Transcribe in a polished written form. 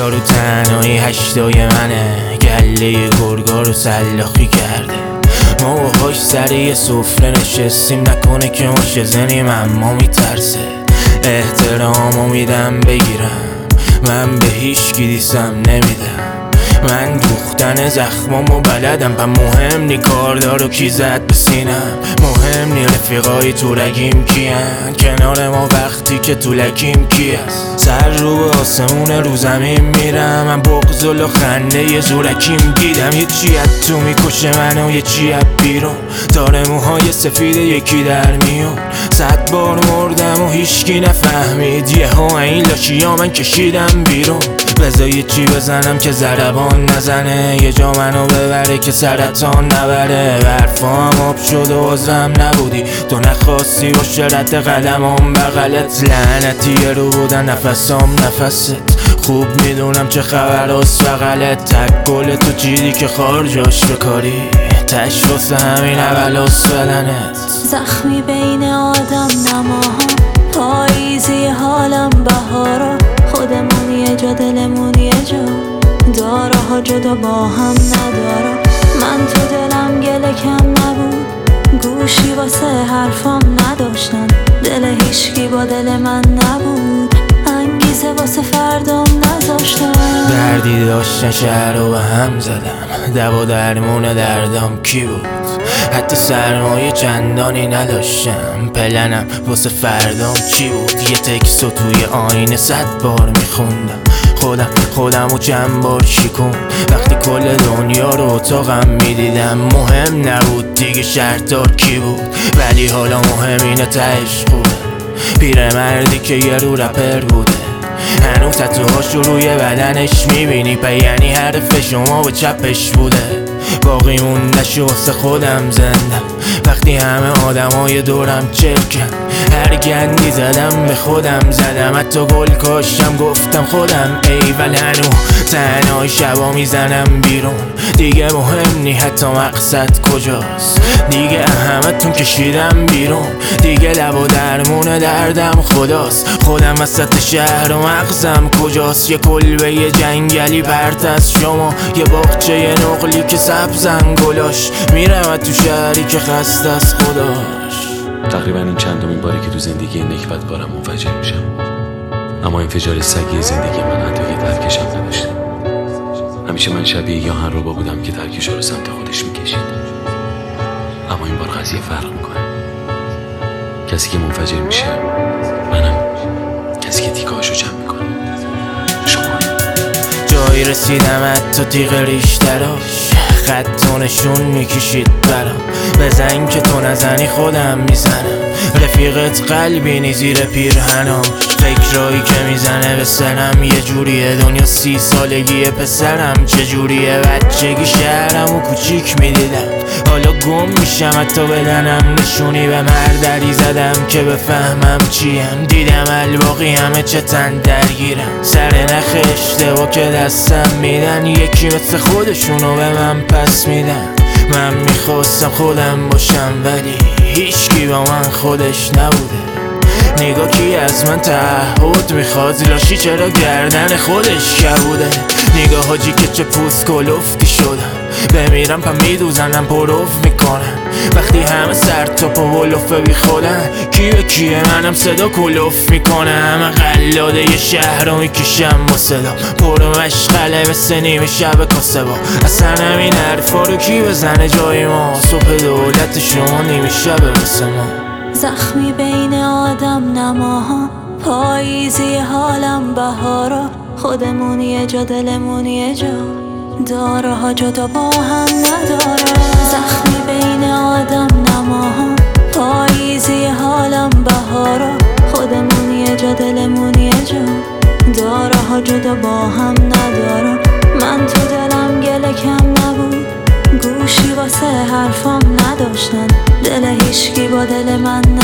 یارو تنهایی هشتای منه، گله گرگا رو سلاخی کرده. ما و هاش سر یه سفره نشستیم، نکنه که ما شزنیم اما میترسه. احترامو میدم بگیرم، من به هیچ کی دیسم نمیدم. من دوختن زخمامو بلدم، پس مهم نی کاردار و کی زد به سینم. مهم نی رفیقای تو رگیم کیان، کنار ما وقتی که تو لکیم کی هست. سر رو به آسمون رو زمین میرم، من بغض و خنده یه زورکیم دیدم. یه چی از تو میکشه منو، یه چی از بیرون. داره موهای سفید یکی در میون. 100 بار مردم و هیچکی نفهمید، یه ها این لاشیا من کشیدم بیرون. بذار یه چی بزنم که ضربان نزنه، یه جا منو ببره که سرطان نبره. برفام آب شد و عذرم نبودی، تو نخواستی باشه رد قدمام بغلت. لعنتی رو بودن نفسام نفست، خوب میدونم چه خبر از بغلت. تک گل تو چیدی که خارجاش بکاری، تش واسه همین اول از بدنت. زخمی بین آدم نماها، پاییزی حالم بهارا. خودمون یه جا دلمون یه جا، داره ها جدا با هم نداره. من تو دلم گله کم نبود، گوشی واسه حرفام نداشتن. دل هیچکی با دل من نبود، انگیزه واسه فردام نذاشتن. دردی داشتن شهر رو به هم زدم، دوا درمون دردام کی بود؟ حتی سرمایه چندانی نداشتم، پلنم واسه فردام چی بود؟ یه تکستو توی آینه 100 بار میخوندم، خودم و چند بار شکون. وقتی کل دنیا رو اتاقم میدیدم، مهم نبود دیگه شرطدار کی بود. ولی حالا مهم اینه تهش خوبه، پیرمردی که یه رو رپر بوده. هنوز تتوهاشو روی بدنش میبینی، یعنی حرف شما به چپش بوده. باقی مونده‌شو واسه خودم زندم، وقتی همه آدمای دورم چرکن. هر گندی زدم به خودم زدم، حتی گل کاشتم گفتم خودم ایول. هنو تنهای شبا میزنم بیرون، دیگه مهم نی حتی مقصد کجاست. دیگه همتون کشیدم بیرون، دیگه لب و درمون دردم خداست. خودم وسط شهر و مغزم کجاست. یه کلبه یه جنگلی پرت از شما، یه باغچه یه نقلی که سبزن گلاش. میرم تو شهری که خسته از خداش. تقریبا این چندمین باری که تو زندگی نکبت بارم منفجر میشم، اما انفجار سگی زندگی من حتی یه ترکشم نداشته. همیشه من شبیه یاهن ربا بودم که ترکش رو سمت خودش میکشید، اما این بار قضیه فرق میکنه. کسی که منفجر میشه منم، کسی که تیکه‌هاشو جمع میکنه شما. جایی رسیدم حتی تیغ ریشتراش، خط و نشون میکشید برام. بزن که تو نزنی خودم میزنم، رفیقت قلبی نی زیر پیرهناش. فکرایی که میزنه به سرم یه جوریه، دنیا 30 سالگی پسرم چجوریه. بچگی شهرم و کوچیک میدیدم، حالا گم میشم حتی بدنم نشونی. به مردری زدم که بفهمم چیم، دیدم الباقی همه چه تن درگیرم. سر نخ اشتباه که دستم میدن، یکی مثل خودشونو به من پس میدن. من میخواستم خودم باشم ولی هیچکی با من خودش نبوده. نگاه کی از من تعهد میخواد، لاشی چرا گردن خودش کبوده. نگاه حاجی که چه پوست کلفتی شدم، بمیرم پا میدوزنم پروف میکنم. وقتی همه سر تا پا ولفه بی خودن، کی به کیه منم صدا کلوف میکنم. قلاده یه شهر رو میکشم با صدا، پر مشغله مثل نیمه شب کاسه با. اصلا همین حرفا رو کی بزنه جای ما، صبح دولت شما نیمه شب واسه ما. زخمی بین آدم نماها، پاییزی حالم بهارا. خودمون یه جا دلمون یه جا، داره ها جدا با هم نداره. زخمی بین آدم نماها، پاییزی حالم بهارا. خودمون یه جا دلمون یه جا، داره ها جدا با هم نداره. من تو دلم گله کم نبود، گوشی واسه حرفام نداشتن. دل هیچکی با دل من